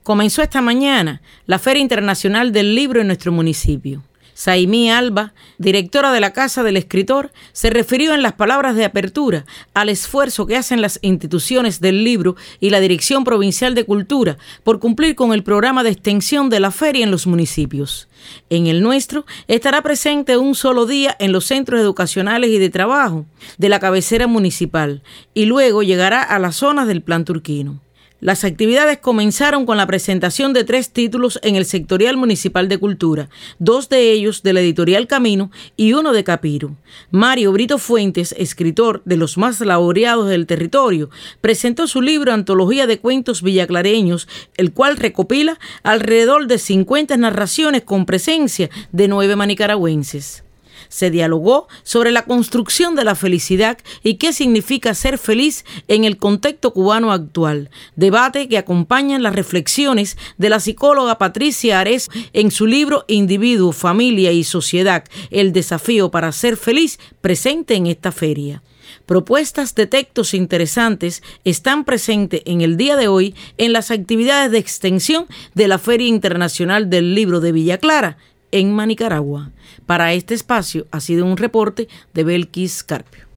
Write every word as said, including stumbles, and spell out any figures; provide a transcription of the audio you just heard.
Comenzó esta mañana la Feria Internacional del Libro en nuestro municipio. Saimí Alba, directora de la Casa del Escritor, se refirió en las palabras de apertura al esfuerzo que hacen las instituciones del libro y la Dirección Provincial de Cultura por cumplir con el programa de extensión de la feria en los municipios. En el nuestro estará presente un solo día en los centros educacionales y de trabajo de la cabecera municipal y luego llegará a las zonas del Plan Turquino. Las actividades comenzaron con la presentación de tres títulos en el Sectorial Municipal de Cultura, dos de ellos de la Editorial Camino y uno de Capiro. Mario Brito Fuentes, escritor de los más laureados del territorio, presentó su libro Antología de Cuentos Villaclareños, el cual recopila alrededor de cincuenta narraciones con presencia de nueve manicaragüenses. Se dialogó sobre la construcción de la felicidad y qué significa ser feliz en el contexto cubano actual, debate que acompañan las reflexiones de la psicóloga Patricia Ares en su libro Individuo, Familia y Sociedad, el desafío para ser feliz, presente en esta feria. Propuestas de textos interesantes están presentes en el día de hoy en las actividades de extensión de la Feria Internacional del Libro de Villa Clara, en Manicaragua. Para este espacio ha sido un reporte de Belkis Carpio.